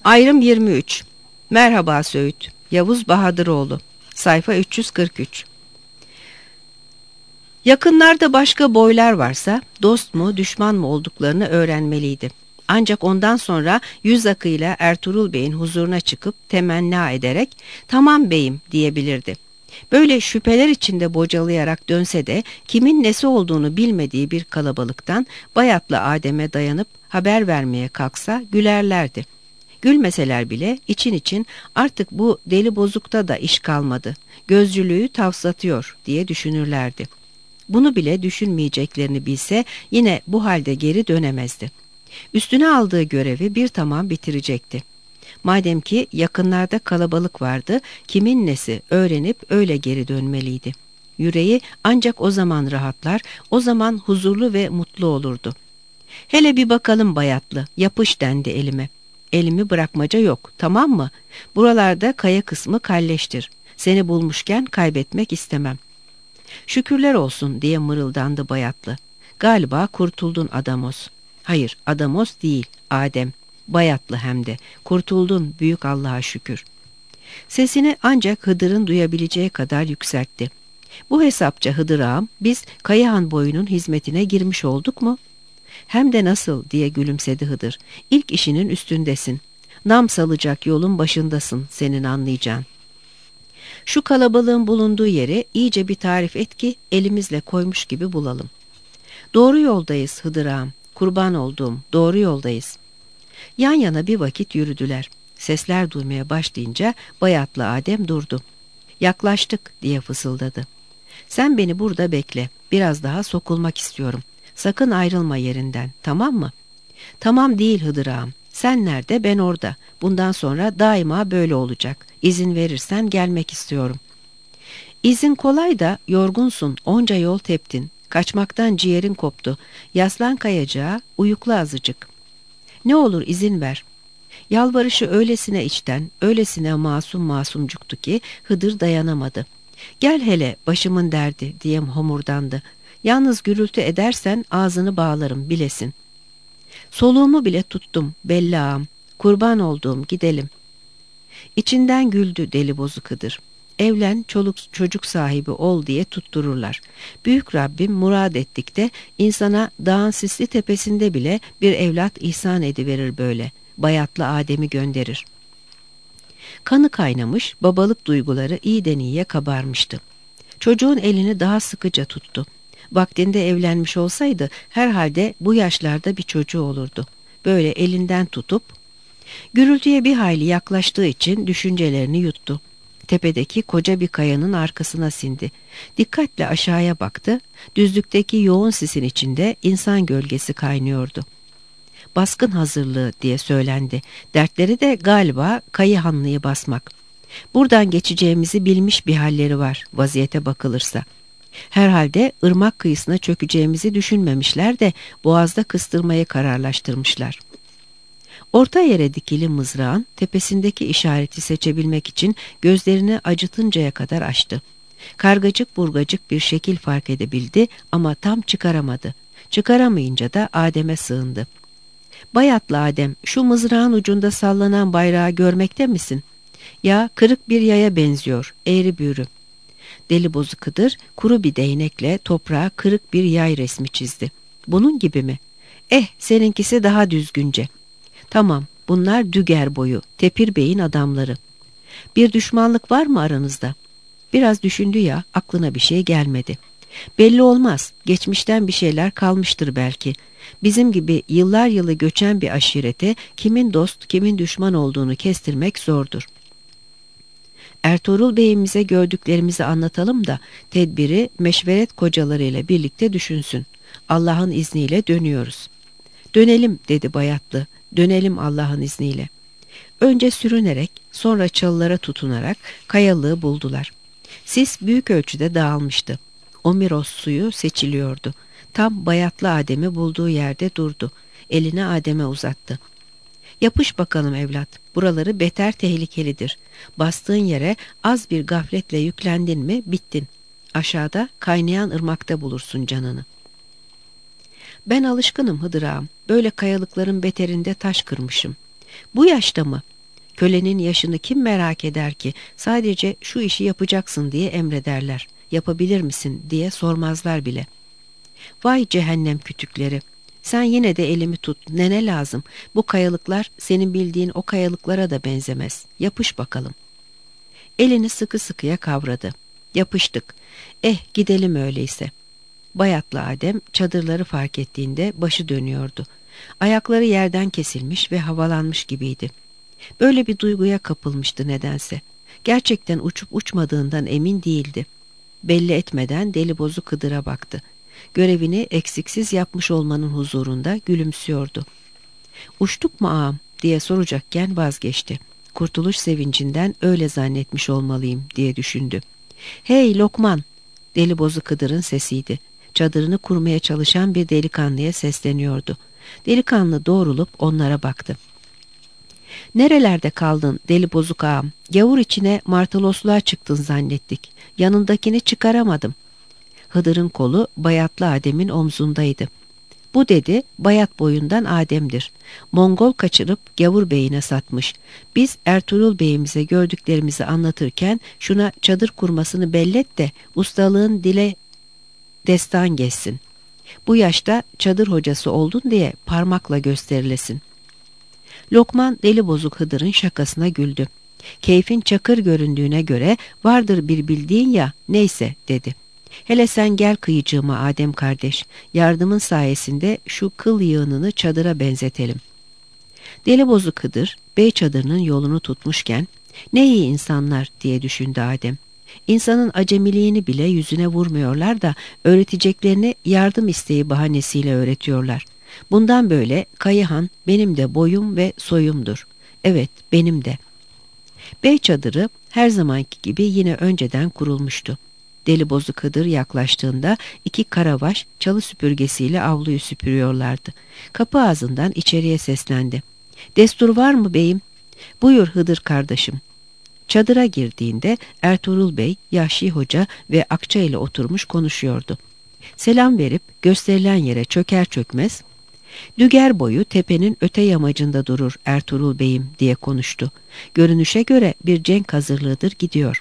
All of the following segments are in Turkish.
Ayrım 23. Merhaba Söğüt. Yavuz Bahadıroğlu. Sayfa 343. Yakınlarda başka boylar varsa dost mu düşman mı olduklarını öğrenmeliydi. Ancak ondan sonra yüz akıyla Ertuğrul Bey'in huzuruna çıkıp temenna ederek "Tamam beyim" diyebilirdi. Böyle şüpheler içinde bocalayarak dönse de kimin nesi olduğunu bilmediği bir kalabalıktan Bayatlı Adem'e dayanıp haber vermeye kalksa gülerlerdi. Gülmeseler bile için için artık bu deli bozukta da iş kalmadı, gözcülüğü tavsatıyor diye düşünürlerdi. Bunu bile düşünmeyeceklerini bilse yine bu halde geri dönemezdi. Üstüne aldığı görevi bir tamam bitirecekti. Madem ki yakınlarda kalabalık vardı, kimin nesi öğrenip öyle geri dönmeliydi. Yüreği ancak o zaman rahatlar, o zaman huzurlu ve mutlu olurdu. "Hele bir bakalım Bayatlı, yapış" dendi elime. Elimi bırakmaca yok, tamam mı? Buralarda kaya kısmı kalleştir. Seni bulmuşken kaybetmek istemem. "Şükürler olsun" diye mırıldandı Bayatlı. "Galiba kurtuldun Adamos." "Hayır, Adamos değil, Adem. Bayatlı hem de. Kurtuldun büyük Allah'a şükür." Sesini ancak Hıdır'ın duyabileceği kadar yükseltti. "Bu hesapça Hıdır ağam, biz Kayahan boyunun hizmetine girmiş olduk mu?" "Hem de nasıl" diye gülümsedi Hıdır. "İlk işinin üstündesin. Nam salacak yolun başındasın, senin anlayacağın. Şu kalabalığın bulunduğu yeri iyice bir tarif et ki elimizle koymuş gibi bulalım." "Doğru yoldayız Hıdır ağam, kurban olduğum, doğru yoldayız." Yan yana bir vakit yürüdüler. Sesler duymaya başlayınca Bayatlı Adem durdu. "Yaklaştık" diye fısıldadı. "Sen beni burada bekle, biraz daha sokulmak istiyorum. Sakın ayrılma yerinden, tamam mı?" "Tamam değil Hıdır ağam. Sen nerede, ben orada. Bundan sonra daima böyle olacak. İzin verirsen gelmek istiyorum." "İzin kolay da yorgunsun, onca yol teptin. Kaçmaktan ciğerin koptu. Yaslan kayacağa, uyukla azıcık. Ne olur izin ver." Yalvarışı öylesine içten, öylesine masum masumcuktu ki Hıdır dayanamadı. "Gel hele, başımın derdi" diye homurdandı. "Yalnız gürültü edersen ağzını bağlarım, bilesin." "Soluğumu bile tuttum belli ağam. Kurban olduğum, gidelim." İçinden güldü deli bozuk Hıdır. "Evlen, çoluk çocuk sahibi ol" diye tuttururlar. Büyük Rabbim murad ettikte insana dağın sisli tepesinde bile bir evlat ihsan ediverir böyle. Bayatlı Adem'i gönderir. Kanı kaynamış, babalık duyguları iyiden iyiye kabarmıştı. Çocuğun elini daha sıkıca tuttu. Vaktinde evlenmiş olsaydı herhalde bu yaşlarda bir çocuğu olurdu. Böyle elinden tutup, gürültüye bir hayli yaklaştığı için düşüncelerini yuttu. Tepedeki koca bir kayanın arkasına sindi. Dikkatle aşağıya baktı. Düzlükteki yoğun sisin içinde insan gölgesi kaynıyordu. "Baskın hazırlığı" diye söylendi. Dertleri de galiba Kayıhanlı'yı basmak. Buradan geçeceğimizi bilmiş bir halleri var vaziyete bakılırsa. Herhalde ırmak kıyısına çökeceğimizi düşünmemişler de boğazda kıstırmayı kararlaştırmışlar. Orta yere dikili mızrağın tepesindeki işareti seçebilmek için gözlerini acıtıncaya kadar açtı. Kargacık burgacık bir şekil fark edebildi ama tam çıkaramadı. Çıkaramayınca da Adem'e sığındı. "Bayatlı Adem, şu mızrağın ucunda sallanan bayrağı görmekte misin? Ya, kırık bir yaya benziyor, eğri büğrü." Deli bozuk Hıdır kuru bir değnekle toprağa kırık bir yay resmi çizdi. "Bunun gibi mi? Seninkisi daha düzgünce." "Tamam, bunlar Düger boyu, Tepir Bey'in adamları." "Bir düşmanlık var mı aranızda?" Biraz düşündü ya, aklına bir şey gelmedi. "Belli olmaz, geçmişten bir şeyler kalmıştır belki. Bizim gibi yıllar yılı göçen bir aşirete kimin dost kimin düşman olduğunu kestirmek zordur. Ertuğrul Bey'imize gördüklerimizi anlatalım da tedbiri meşveret kocalarıyla birlikte düşünsün. Allah'ın izniyle dönüyoruz." "Dönelim" dedi Bayatlı. "Dönelim Allah'ın izniyle." Önce sürünerek, sonra çalılara tutunarak kayalığı buldular. Sis büyük ölçüde dağılmıştı. Omiros suyu seçiliyordu. Tam Bayatlı Adem'i bulduğu yerde durdu. Elini Adem'e uzattı. "Yapış bakalım evlat. Buraları beter tehlikelidir. Bastığın yere az bir gafletle yüklendin mi bittin. Aşağıda kaynayan ırmakta bulursun canını." "Ben alışkınım Hıdır ağam. Böyle kayalıkların beterinde taş kırmışım." "Bu yaşta mı?" Kölenin yaşını kim merak eder ki? Sadece şu işi yapacaksın diye emrederler. Yapabilir misin diye sormazlar bile. Vay cehennem kütükleri! Sen yine de elimi tut, ne lazım? Bu kayalıklar senin bildiğin o kayalıklara da benzemez. Yapış bakalım. Elini sıkı sıkıya kavradı. Yapıştık. Gidelim öyleyse. Bayatlı Adem çadırları fark ettiğinde başı dönüyordu. Ayakları yerden kesilmiş ve havalanmış gibiydi. Böyle bir duyguya kapılmıştı nedense. Gerçekten uçup uçmadığından emin değildi. Belli etmeden Delibozuk Hıdır'a baktı. Görevini eksiksiz yapmış olmanın huzurunda gülümsüyordu. "Uçtuk mu ağam?" diye soracakken vazgeçti. Kurtuluş sevincinden öyle zannetmiş olmalıyım diye düşündü. "Hey Lokman!" Delibozuk Hıdır'ın sesiydi. Çadırını kurmaya çalışan bir delikanlıya sesleniyordu. Delikanlı doğrulup onlara baktı. "Nerelerde kaldın Delibozuk ağam? Gavur içine martılosluğa çıktın zannettik. Yanındakini çıkaramadım." Hıdır'ın kolu Bayatlı Adem'in omzundaydı. "Bu," dedi, "Bayat boyundan Adem'dir. Mongol kaçırıp Gavur beyine satmış. Biz Ertuğrul beyimize gördüklerimizi anlatırken şuna çadır kurmasını bellet de ustalığın dile destan geçsin. Bu yaşta çadır hocası oldun diye parmakla gösterilesin." Lokman Delibozuk Hıdır'ın şakasına güldü. "Keyfin çakır göründüğüne göre vardır bir bildiğin ya, neyse," dedi. "Hele sen gel kıyıcığıma Adem kardeş. Yardımın sayesinde şu kıl yığınını çadıra benzetelim." Delibozuk Hıdır bey çadırının yolunu tutmuşken "Ne iyi insanlar," diye düşündü Adem. "İnsanın acemiliğini bile yüzüne vurmuyorlar da öğreteceklerini yardım isteği bahanesiyle öğretiyorlar. Bundan böyle Kayıhan benim de boyum ve soyumdur. Evet, benim de." Bey çadırı her zamanki gibi yine önceden kurulmuştu. Delibozuk Hıdır yaklaştığında iki karabaş çalı süpürgesiyle avluyu süpürüyorlardı. Kapı ağzından içeriye seslendi. "Destur var mı beyim?" "Buyur Hıdır kardeşim." Çadıra girdiğinde Ertuğrul Bey, Yahşi Hoca ve Akça ile oturmuş konuşuyordu. Selam verip gösterilen yere çöker çökmez, "Düger boyu tepenin öte yamacında durur Ertuğrul Bey'im," diye konuştu. "Görünüşe göre bir cenk hazırlığıdır gidiyor.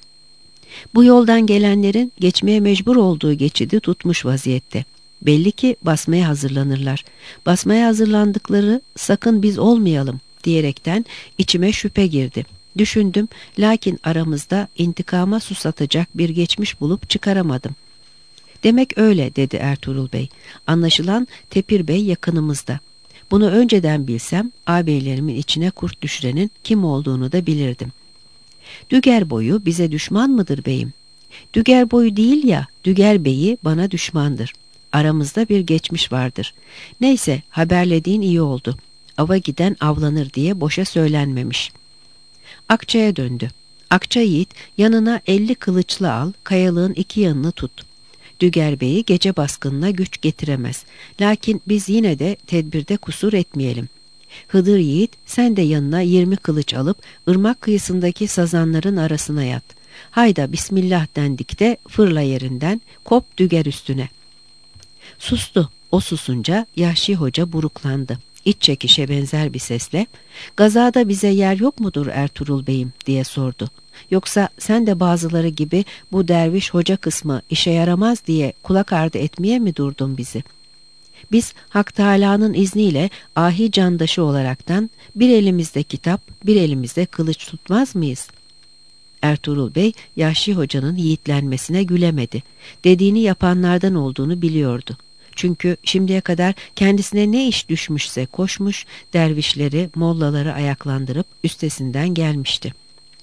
Bu yoldan gelenlerin geçmeye mecbur olduğu geçidi tutmuş vaziyette. Belli ki basmaya hazırlanırlar. Basmaya hazırlandıkları sakın biz olmayalım diyerekten içime şüphe girdi. Düşündüm, lakin aramızda intikama susatacak bir geçmiş bulup çıkaramadım." "Demek öyle," dedi Ertuğrul Bey. "Anlaşılan Tepir Bey yakınımızda. Bunu önceden bilsem ağabeylerimin içine kurt düşürenin kim olduğunu da bilirdim." "Düger boyu bize düşman mıdır beyim?" "Düger boyu değil ya, Düger Bey'i bana düşmandır. Aramızda bir geçmiş vardır. Neyse, haberlediğin iyi oldu. Ava giden avlanır diye boşa söylenmemiş." Akça'ya döndü. "Akça yiğit, yanına 50 kılıçlı al, kayalığın iki yanını tut. Düger Bey'i gece baskınına güç getiremez. Lakin biz yine de tedbirde kusur etmeyelim. Hıdır yiğit, sen de yanına 20 kılıç alıp ırmak kıyısındaki sazanların arasına yat. Hayda bismillah dendikte fırla yerinden, kop Düger üstüne." Sustu. O susunca Yahşi Hoca buruklandı. İç çekişe benzer bir sesle "Gazada bize yer yok mudur Ertuğrul Bey'im?" diye sordu. "Yoksa sen de bazıları gibi bu derviş hoca kısmı işe yaramaz diye kulak ardı etmeye mi durdun bizi? Biz Hak Teâlâ'nın izniyle ahi candaşı olaraktan bir elimizde kitap, bir elimizde kılıç tutmaz mıyız?" Ertuğrul Bey, Yahşi Hoca'nın yiğitlenmesine gülemedi. Dediğini yapanlardan olduğunu biliyordu. Çünkü şimdiye kadar kendisine ne iş düşmüşse koşmuş, dervişleri, mollaları ayaklandırıp üstesinden gelmişti.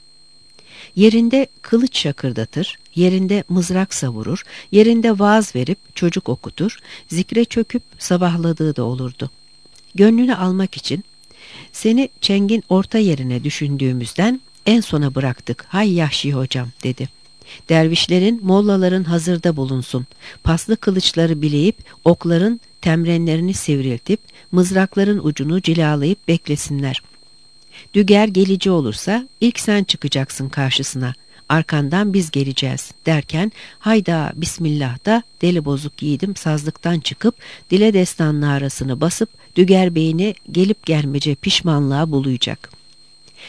Yerinde kılıç şakırdatır, yerinde mızrak savurur, yerinde vaaz verip çocuk okutur, zikre çöküp sabahladığı da olurdu. Gönlünü almak için "Seni çengin orta yerine düşündüğümüzden en sona bıraktık hay Yahşi hocam," dedi. "Dervişlerin, mollaların hazırda bulunsun. Paslı kılıçları bileyip, okların temrenlerini sivriltip, mızrakların ucunu cilalayıp beklesinler. Düger gelici olursa ilk sen çıkacaksın karşısına. Arkandan biz geleceğiz," derken hayda bismillah da Delibozuk yiğidim sazlıktan çıkıp dile destanlı arasını basıp Düger Bey'ini gelip gelmece pişmanlığa bulayacak.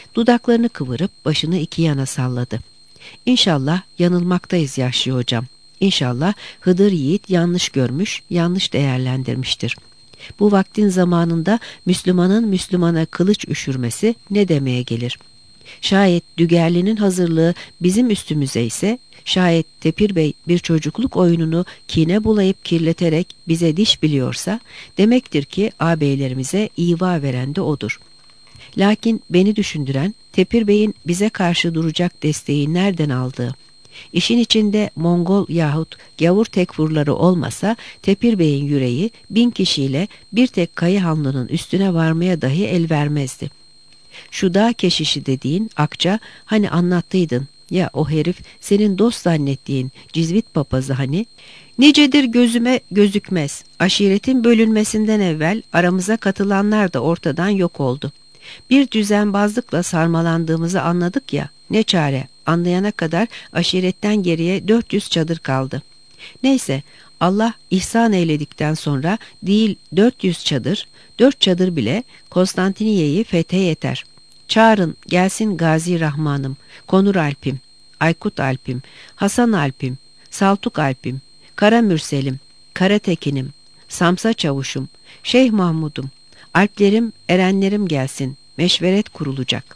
Dudaklarını kıvırıp başını iki yana salladı. İnşallah yanılmaktayız Yahşi hocam. İnşallah Hıdır Yiğit yanlış görmüş, yanlış değerlendirmiştir. Bu vaktin zamanında Müslümanın Müslümana kılıç üşürmesi ne demeye gelir? Şayet Dügerli'nin hazırlığı bizim üstümüze ise, şayet Tepir Bey bir çocukluk oyununu kine bulayıp kirleterek bize diş biliyorsa, demektir ki ağabeylerimize iva veren de odur. Lakin beni düşündüren, Tepir Bey'in bize karşı duracak desteği nereden aldığı. İşin içinde Mongol yahut gavur tekfurları olmasa Tepir Bey'in yüreği 1000 kişiyle bir tek Kayıhanlı'nın üstüne varmaya dahi el vermezdi. Şu dağ keşişi dediğin Akça, hani anlattıydın ya, o herif senin dost zannettiğin Cizvit papazı hani, nicedir gözüme gözükmez. Aşiretin bölünmesinden evvel aramıza katılanlar da ortadan yok oldu. Bir düzenbazlıkla sarmalandığımızı anladık ya, ne çare, anlayana kadar aşiretten geriye 400 çadır kaldı. Neyse, Allah ihsan eyledikten sonra değil 400 çadır, 4 çadır bile Konstantiniye'yi fethe yeter. Çağırın gelsin Gazi Rahmanım, Konur Alp'im, Aykut Alp'im, Hasan Alp'im, Saltuk Alp'im, Kara Mürselim, Kara Tekin'im, Samsa Çavuş'um, Şeyh Mahmud'um, Alplerim, erenlerim gelsin, meşveret kurulacak.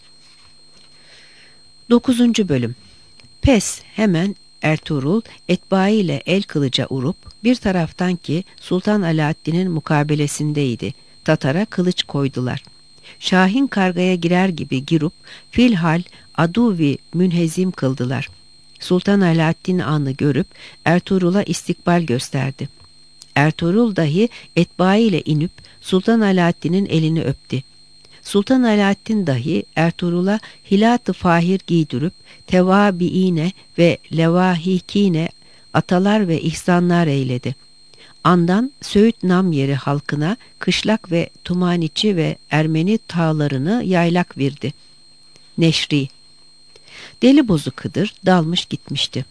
9. Bölüm. Pes hemen Ertuğrul etbaıyla el kılıca urup bir taraftan ki Sultan Alaaddin'in mukabelesindeydi. Tatar'a kılıç koydular. Şahin kargaya girer gibi girip filhal aduvi münhezim kıldılar. Sultan Alaaddin anı görüp Ertuğrul'a istikbal gösterdi. Ertuğrul dahi etbaıyla inip Sultan Alaaddin'in elini öptü. Sultan Alaaddin dahi Ertuğrul'a hilat-ı fahir giydirip tevabiine ve levahikine atalar ve ihsanlar eyledi. Andan Söğüt Namyeri halkına kışlak ve Tumaniçi ve Ermeni tağlarını yaylak verdi. Neşri. Deli bozuk Hıdır dalmış gitmişti.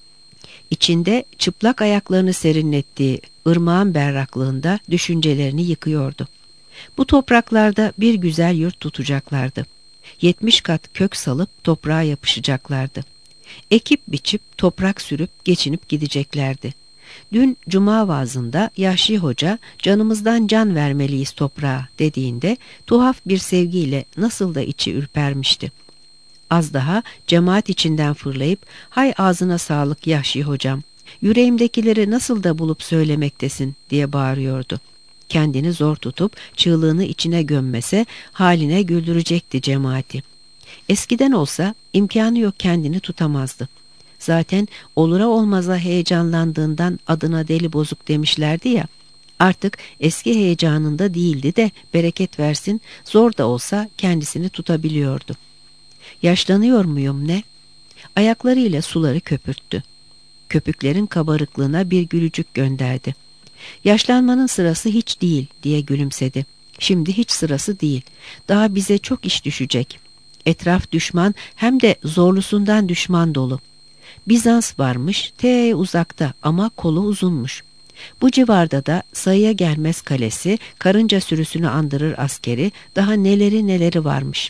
İçinde çıplak ayaklarını serinlettiği ırmağın berraklığında düşüncelerini yıkıyordu. Bu topraklarda bir güzel yurt tutacaklardı. 70 kat kök salıp toprağa yapışacaklardı. Ekip biçip toprak sürüp geçinip gideceklerdi. Dün cuma vaazında Yahşi Hoca canımızdan can vermeliyiz toprağa dediğinde tuhaf bir sevgiyle nasıl da içi ürpermişti. Az daha cemaat içinden fırlayıp hay ağzına sağlık Yahşi Hocam, yüreğimdekileri nasıl da bulup söylemektesin diye bağırıyordu. Kendini zor tutup çığlığını içine gömmese haline güldürecekti cemaati. Eskiden olsa imkanı yok, kendini tutamazdı. Zaten olura olmaza heyecanlandığından adına deli bozuk demişlerdi ya. Artık eski heyecanında değildi de bereket versin zor da olsa kendisini tutabiliyordu. Yaşlanıyor muyum ne? Ayaklarıyla suları köpürttü. Köpüklerin kabarıklığına bir gülücük gönderdi. Yaşlanmanın sırası hiç değil diye gülümsedi. Şimdi hiç sırası değil. Daha bize çok iş düşecek. Etraf düşman, hem de zorlusundan düşman dolu. Bizans varmış te uzakta ama kolu uzunmuş. Bu civarda da sayıya gelmez kalesi, karınca sürüsünü andırır askeri, daha neleri neleri varmış.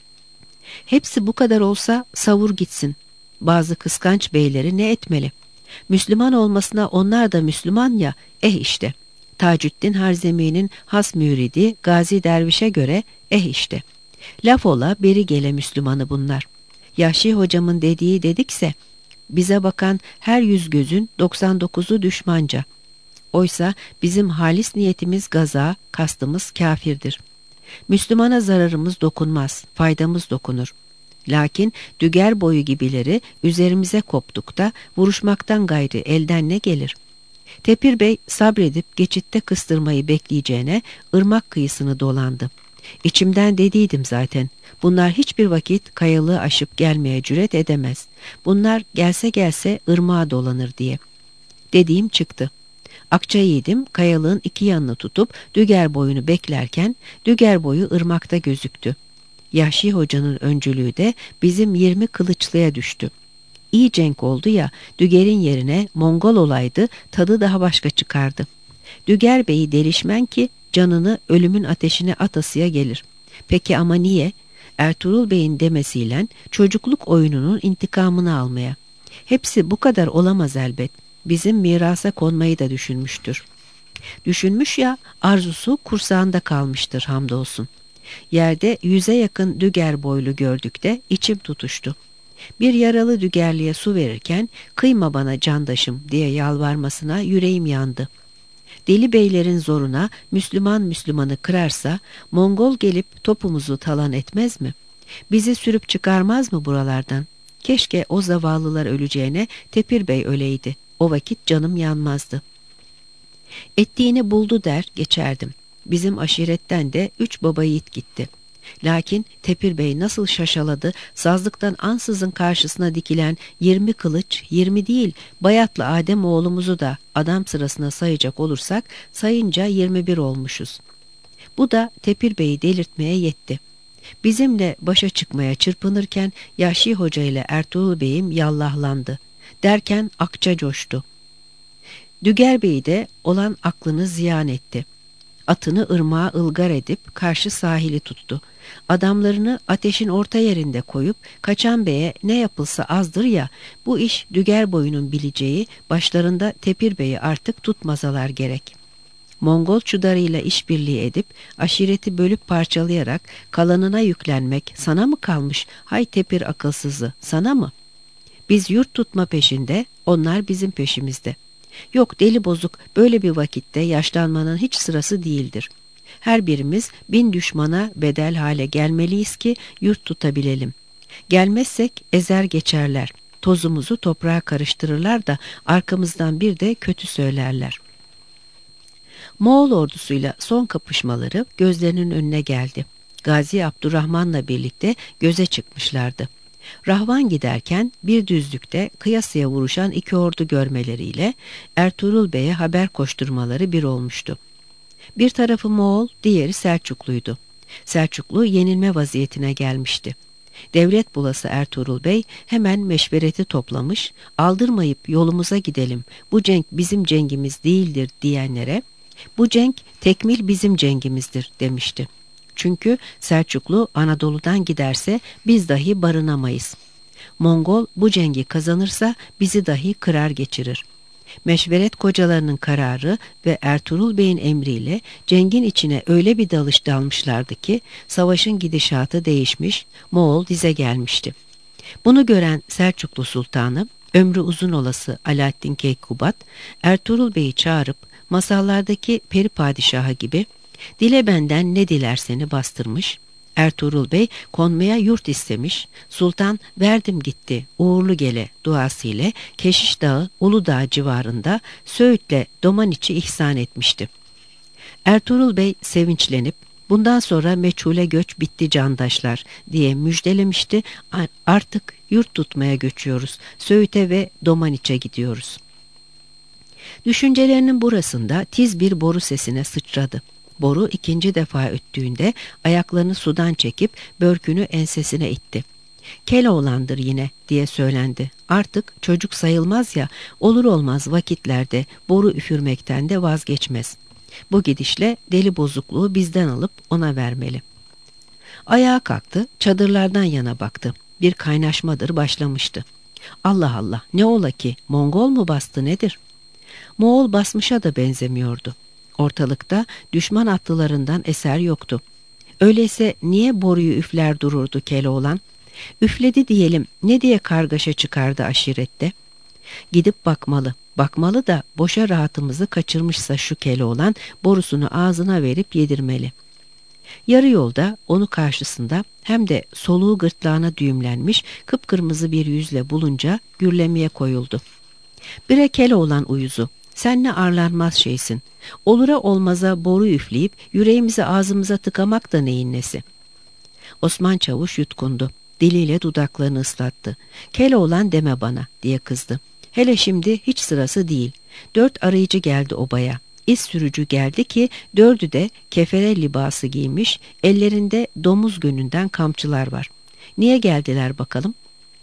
Hepsi bu kadar olsa savur gitsin. Bazı kıskanç beyleri ne etmeli? Müslüman olmasına onlar da Müslüman ya, işte. Taceddin Harzemi'nin has müridi Gazi Derviş'e göre işte. Laf ola beri gele Müslümanı bunlar. Yahşi hocamın dediği dedikse, bize bakan her 100 gözün 99'u düşmanca. Oysa bizim halis niyetimiz gaza, kastımız kafirdir. Müslümana zararımız dokunmaz, faydamız dokunur. Lakin düger boyu gibileri üzerimize koptukta vuruşmaktan gayrı elden ne gelir? Tepir Bey sabredip geçitte kıstırmayı bekleyeceğine ırmak kıyısını dolandı. İçimden dediydim zaten. Bunlar hiçbir vakit kayalığı aşıp gelmeye cüret edemez. Bunlar gelse gelse ırmağa dolanır diye. Dediğim çıktı. Akça yiğidim kayalığın iki yanını tutup düger boyunu beklerken düger boyu ırmakta gözüktü. Yahşi Hoca'nın öncülüğü de bizim 20 kılıçlıya düştü. İyi cenk oldu ya, Düger'in yerine Mongol olaydı, tadı daha başka çıkardı. Düger Bey'i delişmen ki canını ölümün ateşine atasıya gelir. Peki ama niye? Ertuğrul Bey'in demesiyle çocukluk oyununun intikamını almaya. Hepsi bu kadar olamaz elbet. Bizim mirasa konmayı da düşünmüştür. Düşünmüş ya, arzusu kursağında kalmıştır hamdolsun. Yerde 100'e yakın düger boylu gördük de içim tutuştu. Bir yaralı dügerliye su verirken kıyma bana candaşım diye yalvarmasına yüreğim yandı. Deli beylerin zoruna Müslüman Müslümanı kırarsa Mongol gelip topumuzu talan etmez mi? Bizi sürüp çıkarmaz mı buralardan? Keşke o zavallılar öleceğine Tepir Bey öleydi. O vakit canım yanmazdı. Ettiğini buldu der geçerdim. Bizim aşiretten de 3 baba yiğit gitti. Lakin Tepir Bey nasıl şaşaladı, sazlıktan ansızın karşısına dikilen 20 kılıç, 20 değil Bayatlı Adem oğlumuzu da adam sırasına sayacak olursak sayınca 21 olmuşuz. Bu da Tepir Bey'i delirtmeye yetti. Bizimle başa çıkmaya çırpınırken Yahşi Hoca ile Ertuğrul Bey'im yallahlandı. Derken akça coştu. Düger Bey de olan aklını ziyan etti. Atını ırmağa ılgar edip karşı sahili tuttu. Adamlarını ateşin orta yerinde koyup Kaçan Bey'e ne yapılsa azdır ya, bu iş Düger Boy'un bileceği, başlarında Tepir Bey'i artık tutmasalar gerek. Mongol çudarıyla işbirliği edip aşireti bölüp parçalayarak kalanına yüklenmek sana mı kalmış, hay Tepir akılsızı, sana mı? Biz yurt tutma peşinde, onlar bizim peşimizde. Yok deli bozuk, böyle bir vakitte yaşlanmanın hiç sırası değildir. Her birimiz 1000 düşmana bedel hale gelmeliyiz ki yurt tutabilelim. Gelmezsek ezer geçerler. Tozumuzu toprağa karıştırırlar da arkamızdan bir de kötü söylerler. Moğol ordusuyla son kapışmaları gözlerinin önüne geldi. Gazi Abdurrahman'la birlikte göze çıkmışlardı. Rahvan giderken bir düzlükte kıyasıya vuruşan 2 ordu görmeleriyle Ertuğrul Bey'e haber koşturmaları bir olmuştu. Bir tarafı Moğol, diğeri Selçukluydu. Selçuklu yenilme vaziyetine gelmişti. Devlet bulası Ertuğrul Bey hemen meşvereti toplamış, aldırmayıp yolumuza gidelim, bu cenk bizim cengimiz değildir diyenlere, bu cenk tekmil bizim cengimizdir demişti. Çünkü Selçuklu Anadolu'dan giderse biz dahi barınamayız. Mongol bu cengi kazanırsa bizi dahi kırar geçirir. Meşveret kocalarının kararı ve Ertuğrul Bey'in emriyle cengin içine öyle bir dalış dalmışlardı ki savaşın gidişatı değişmiş, Moğol dize gelmişti. Bunu gören Selçuklu Sultanı, ömrü uzun olası Alaaddin Keykubat, Ertuğrul Bey'i çağırıp masallardaki peri padişahı gibi dile benden ne dilerseni bastırmış, Ertuğrul Bey konmaya yurt istemiş, sultan verdim gitti uğurlu gele duası ile Keşiş Dağı Uludağ civarında Söğüt'le Domaniç'i ihsan etmişti. Ertuğrul Bey sevinçlenip bundan sonra meçhule göç bitti candaşlar diye müjdelemişti. Artık yurt tutmaya göçüyoruz, Söğüt'e ve Domaniç'e gidiyoruz. Düşüncelerinin burasında tiz bir boru sesine sıçradı. Boru 2. defa öttüğünde ayaklarını sudan çekip börkünü ensesine itti. Keloğlandır yine diye söylendi. Artık çocuk sayılmaz ya, olur olmaz vakitlerde boru üfürmekten de vazgeçmez. Bu gidişle deli bozukluğu bizden alıp ona vermeli. Ayağa kalktı, çadırlardan yana baktı. Bir kaynaşmadır başlamıştı. Allah Allah, ne ola ki, Mongol mu bastı nedir? Moğol basmışa da benzemiyordu. Ortalıkta düşman atlılarından eser yoktu. Öyleyse niye boruyu üfler dururdu Keloğlan? Üfledi diyelim, ne diye kargaşa çıkardı aşirette? Gidip bakmalı. Bakmalı da boşa rahatımızı kaçırmışsa şu Keloğlan borusunu ağzına verip yedirmeli. Yarı yolda onu karşısında hem de soluğu gırtlağına düğümlenmiş kıpkırmızı bir yüzle bulunca gürlemeye koyuldu. Bire Keloğlan uyuzu. Sen ne arlanmaz şeysin. Olura olmaza boru üfleyip yüreğimizi ağzımıza tıkamak da neyin nesi? Osman Çavuş yutkundu. Diliyle dudaklarını ıslattı. Keloğlan deme bana diye kızdı. Hele şimdi hiç sırası değil. 4 arayıcı geldi obaya. İz sürücü geldi ki 4'ü de kefere libası giymiş, ellerinde domuz gönünden kamçılar var. Niye geldiler bakalım?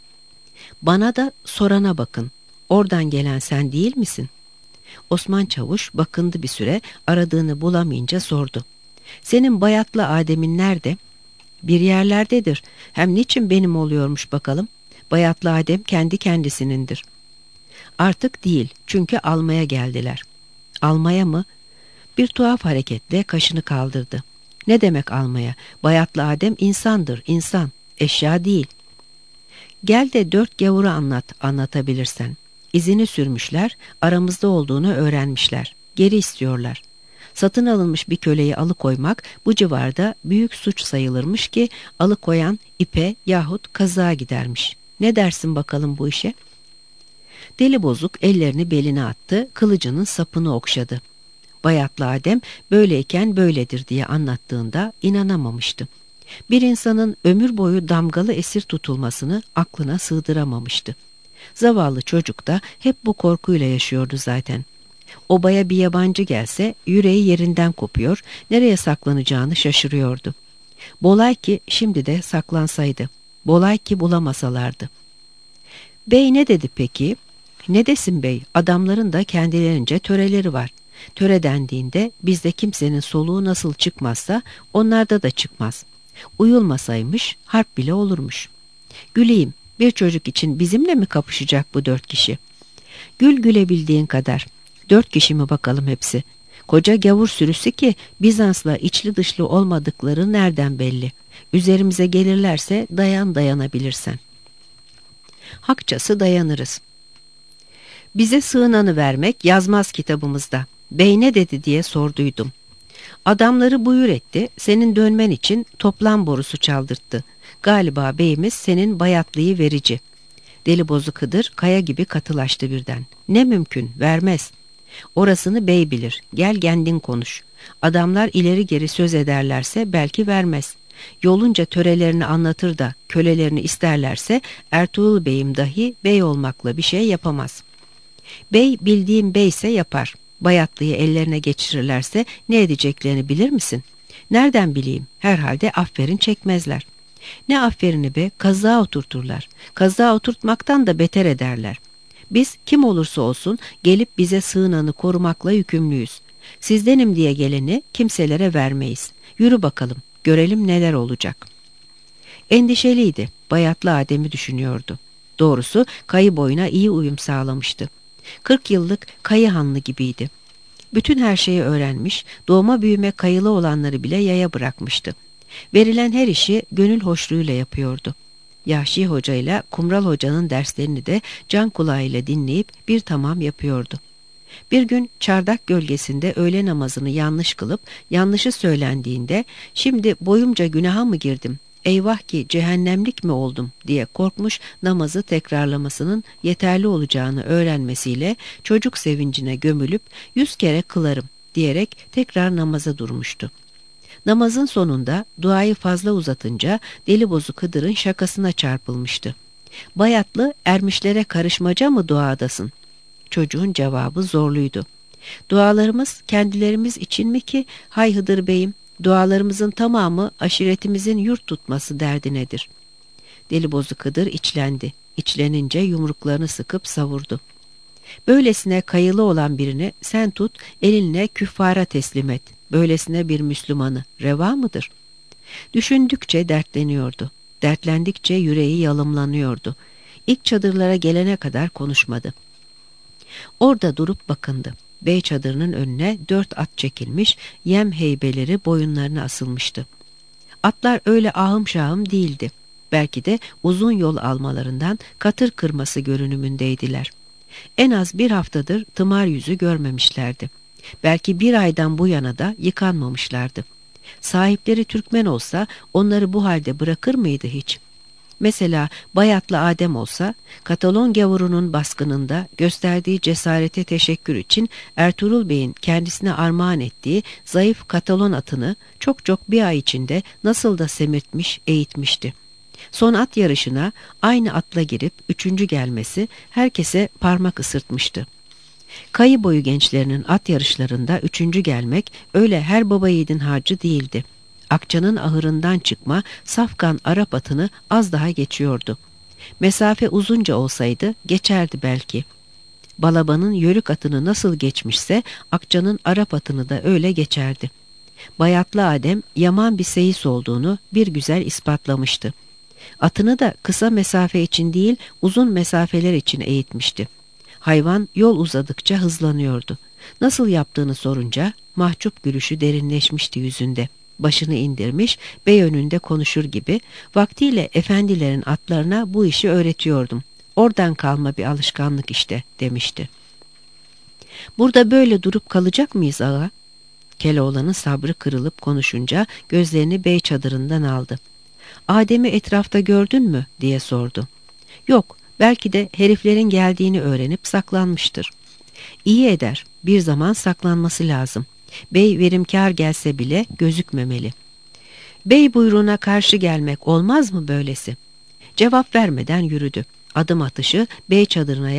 Bana da sorana bakın. Oradan gelen sen değil misin? Osman Çavuş bakındı bir süre, aradığını bulamayınca sordu. Senin Bayatlı Adem'in nerede? Bir yerlerdedir. Hem niçin benim oluyormuş bakalım? Bayatlı Adem kendi kendisinindir. Artık değil, çünkü almaya geldiler. Almaya mı? Bir tuhaf hareketle kaşını kaldırdı. Ne demek almaya? Bayatlı Adem insandır, insan, eşya değil. Gel de 4 gavuru anlat, anlatabilirsen. İzini sürmüşler, aramızda olduğunu öğrenmişler. Geri istiyorlar. Satın alınmış bir köleyi alıkoymak bu civarda büyük suç sayılırmış ki alıkoyan ipe yahut kazığa gidermiş. Ne dersin bakalım bu işe? Deli bozuk ellerini beline attı, kılıcının sapını okşadı. Bayatlı Adem böyleyken böyledir diye anlattığında inanamamıştı. Bir insanın ömür boyu damgalı esir tutulmasını aklına sığdıramamıştı. Zavallı çocuk da hep bu korkuyla yaşıyordu zaten. Obaya bir yabancı gelse yüreği yerinden kopuyor, nereye saklanacağını şaşırıyordu. Bolay ki şimdi de saklansaydı, bolay ki bulamasalardı. Bey ne dedi peki? Ne desin bey, adamların da kendilerince töreleri var. Töre dendiğinde bizde kimsenin soluğu nasıl çıkmazsa onlarda da çıkmaz. Uyulmasaymış harp bile olurmuş. Güleyim, bir çocuk için bizimle mi kapışacak bu 4 kişi? Gül gülebildiğin kadar. 4 kişi mi bakalım hepsi? Koca gavur sürüsü ki Bizans'la içli dışlı olmadıkları nereden belli? Üzerimize gelirlerse dayanabilirsen. Hakçası dayanırız. Bize sığınanı vermek yazmaz kitabımızda. Bey ne dedi diye sorduydum. Adamları buyur etti, senin dönmen için toplam borusu çaldırttı. Galiba beyimiz senin bayatlıyı verici. Deli bozuk Hıdır kaya gibi katılaştı birden. Ne mümkün, vermez. Orasını bey bilir, gel kendin konuş. Adamlar ileri geri söz ederlerse belki vermez. Yolunca törelerini anlatır da kölelerini isterlerse Ertuğrul beyim dahi bey olmakla bir şey yapamaz. Bey bildiğim beyse yapar. Bayatlıyı ellerine geçirirlerse ne edeceklerini bilir misin? Nereden bileyim? Herhalde aferin çekmezler. Ne aferini be, kazığa oturturlar. Kazığa oturtmaktan da beter ederler. Biz kim olursa olsun gelip bize sığınanı korumakla yükümlüyüz. Sizdenim diye geleni kimselere vermeyiz. Yürü bakalım, görelim neler olacak. Endişeliydi, Bayatlı Adem'i düşünüyordu. Doğrusu kayı boyuna iyi uyum sağlamıştı. 40 yıllık kayı hanlı gibiydi. Bütün her şeyi öğrenmiş, doğma büyüme kayılı olanları bile yaya bırakmıştı. Verilen her işi gönül hoşluğuyla yapıyordu. Yahşi Hoca ile Kumral Hoca'nın derslerini de can kulağıyla dinleyip bir tamam yapıyordu. Bir gün çardak gölgesinde öğle namazını yanlış kılıp yanlışı söylendiğinde şimdi boyumca günaha mı girdim, eyvah ki cehennemlik mi oldum diye korkmuş, namazı tekrarlamasının yeterli olacağını öğrenmesiyle çocuk sevincine gömülüp 100 kere kılarım diyerek tekrar namaza durmuştu. Namazın sonunda duayı fazla uzatınca deli bozuk Hıdır'ın şakasına çarpılmıştı. Bayatlı, ermişlere karışmaca mı duadasın? Çocuğun cevabı zorluydu. Dualarımız kendilerimiz için mi ki, hay Hıdır beyim, dualarımızın tamamı aşiretimizin yurt tutması derdinedir. Deli bozuk Hıdır içlendi. İçlenince yumruklarını sıkıp savurdu. Böylesine kayılı olan birini sen tut, elinle küffara teslim et. Böylesine bir Müslümanı reva mıdır? Düşündükçe dertleniyordu. Dertlendikçe yüreği yalımlanıyordu. İlk çadırlara gelene kadar konuşmadı. Orada durup bakındı. Bey çadırının önüne 4 at çekilmiş, yem heybeleri boyunlarına asılmıştı. Atlar öyle ahım şahım değildi. Belki de uzun yol almalarından katır kırması görünümündeydiler. En az bir haftadır tımar yüzü görmemişlerdi. Belki bir aydan bu yana da yıkanmamışlardı. Sahipleri Türkmen olsa onları bu halde bırakır mıydı hiç? Mesela Bayatlı Adem olsa, Katalon gavurunun baskınında gösterdiği cesarete teşekkür için Ertuğrul Bey'in kendisine armağan ettiği zayıf Katalon atını çok bir ay içinde nasıl da semirtmiş, eğitmişti. Son at yarışına aynı atla girip 3. gelmesi herkese parmak ısırtmıştı. Kayı boyu gençlerinin at yarışlarında 3. gelmek öyle her baba yiğidin harcı değildi. Akçanın ahırından çıkma safkan Arap atını az daha geçiyordu. Mesafe uzunca olsaydı geçerdi belki. Balabanın yörük atını nasıl geçmişse Akçanın Arap atını da öyle geçerdi. Bayatlı Adem yaman bir seyis olduğunu bir güzel ispatlamıştı. Atını da kısa mesafe için değil uzun mesafeler için eğitmişti. Hayvan yol uzadıkça hızlanıyordu. Nasıl yaptığını sorunca mahcup gülüşü derinleşmişti yüzünde. Başını indirmiş, bey önünde konuşur gibi, vaktiyle efendilerin atlarına bu işi öğretiyordum. Oradan kalma bir alışkanlık işte, demişti. Burada böyle durup kalacak mıyız ağa? Keloğlan'ın sabrı kırılıp konuşunca gözlerini bey çadırından aldı. Adem'i etrafta gördün mü diye sordu. Yok, belki de heriflerin geldiğini öğrenip saklanmıştır. İyi eder, bir zaman saklanması lazım. Bey verimkar gelse bile gözükmemeli. Bey buyruğuna karşı gelmek olmaz mı böylesi? Cevap vermeden yürüdü. Adım atışı bey çadırına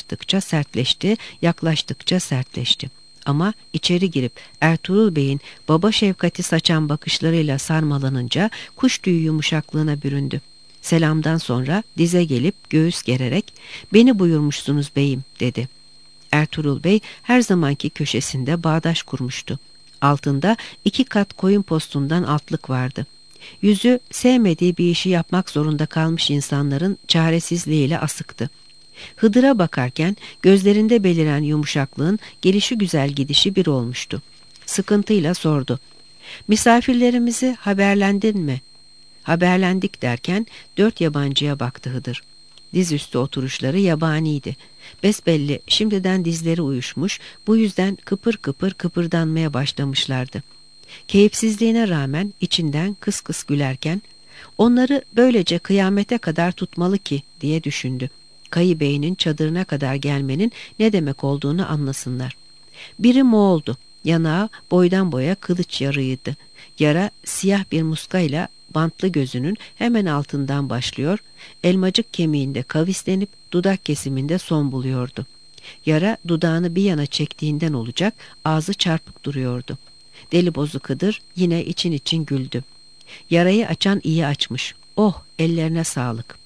yaklaştıkça sertleşti. Ama içeri girip Ertuğrul Bey'in baba şefkati saçan bakışlarıyla sarmalanınca kuş tüyü yumuşaklığına büründü. Selamdan sonra dize gelip göğüs gererek "Beni buyurmuşsunuz beyim," dedi. Ertuğrul Bey her zamanki köşesinde bağdaş kurmuştu. Altında 2 kat koyun postundan altlık vardı. Yüzü sevmediği bir işi yapmak zorunda kalmış insanların çaresizliğiyle asıktı. Hıdır'a bakarken gözlerinde beliren yumuşaklığın gelişigüzel gidişi bir olmuştu. Sıkıntıyla sordu. "Misafirlerimizi haberlendin mi?" "Haberlendik," derken 4 yabancıya baktı Hıdır. Dizüstü oturuşları yabaniydi. Besbelli şimdiden dizleri uyuşmuş, bu yüzden kıpır kıpır kıpırdanmaya başlamışlardı. Keyifsizliğine rağmen içinden kıs kıs gülerken, "Onları böylece kıyamete kadar tutmalı ki," diye düşündü. Kayı Bey'in çadırına kadar gelmenin ne demek olduğunu anlasınlar. Biri Moğol'du. Yanağı boydan boya kılıç yarıydı. Yara siyah bir muskayla bantlı gözünün hemen altından başlıyor, elmacık kemiğinde kavislenip dudak kesiminde son buluyordu. Yara dudağını bir yana çektiğinden olacak, ağzı çarpık duruyordu. Deli bozuk Hıdır yine için için güldü. Yarayı açan iyi açmış. "Oh, ellerine sağlık."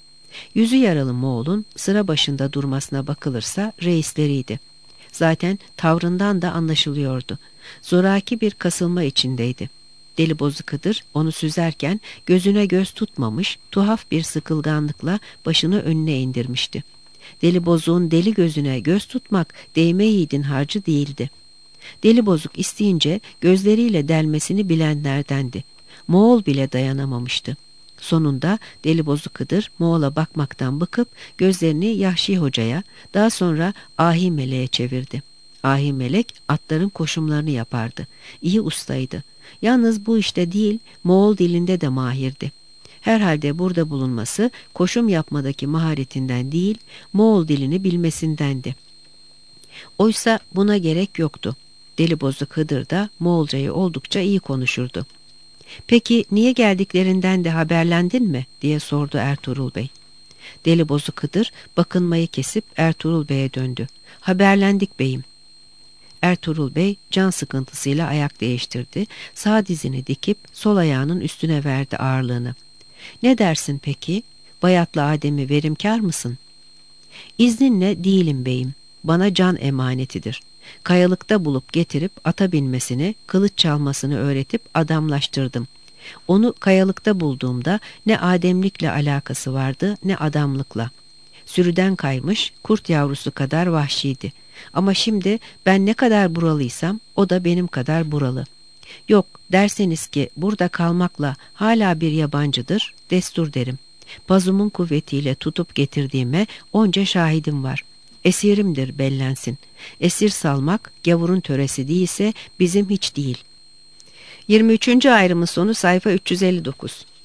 Yüzü yaralı Moğol'un sıra başında durmasına bakılırsa reisleriydi. Zaten tavrından da anlaşılıyordu. Zoraki bir kasılma içindeydi. Deli bozuk Hıdır onu süzerken gözüne göz tutmamış, tuhaf bir sıkılganlıkla başını önüne indirmişti. Deli bozuğun deli gözüne göz tutmak değme yiğidin harcı değildi. Deli bozuk isteyince gözleriyle delmesini bilenlerdendi. Moğol bile dayanamamıştı. Sonunda deli bozuk Hıdır Moğol'a bakmaktan bıkıp gözlerini Yahşi Hoca'ya, daha sonra Ahi Meleğe çevirdi. Ahi Melek atların koşumlarını yapardı. İyi ustaydı. Yalnız bu işte değil, Moğol dilinde de mahirdi. Herhalde burada bulunması koşum yapmadaki maharetinden değil, Moğol dilini bilmesindendi. Oysa buna gerek yoktu. Deli bozuk Hıdır da Moğolcayı oldukça iyi konuşurdu. "Peki niye geldiklerinden de haberlendin mi?" diye sordu Ertuğrul Bey. Deli bozuk Hıdır bakınmayı kesip Ertuğrul Bey'e döndü. "Haberlendik beyim." Ertuğrul Bey can sıkıntısıyla ayak değiştirdi. Sağ dizini dikip sol ayağının üstüne verdi ağırlığını. "Ne dersin peki? Bayatlı Adem'i verimkar mısın?" "İzninle değilim beyim. Bana can emanetidir. Kayalıkta bulup getirip ata binmesini, kılıç çalmasını öğretip adamlaştırdım. Onu kayalıkta bulduğumda ne ademlikle alakası vardı ne adamlıkla. Sürüden kaymış, kurt yavrusu kadar vahşiydi. Ama şimdi ben ne kadar buralıysam o da benim kadar buralı. Yok derseniz ki burada kalmakla hala bir yabancıdır, destur derim. Pazumun kuvvetiyle tutup getirdiğime onca şahidim var. Esirimdir bellensin. Esir salmak gavurun töresi değilse bizim hiç değil." 23. ayrımın sonu sayfa 359.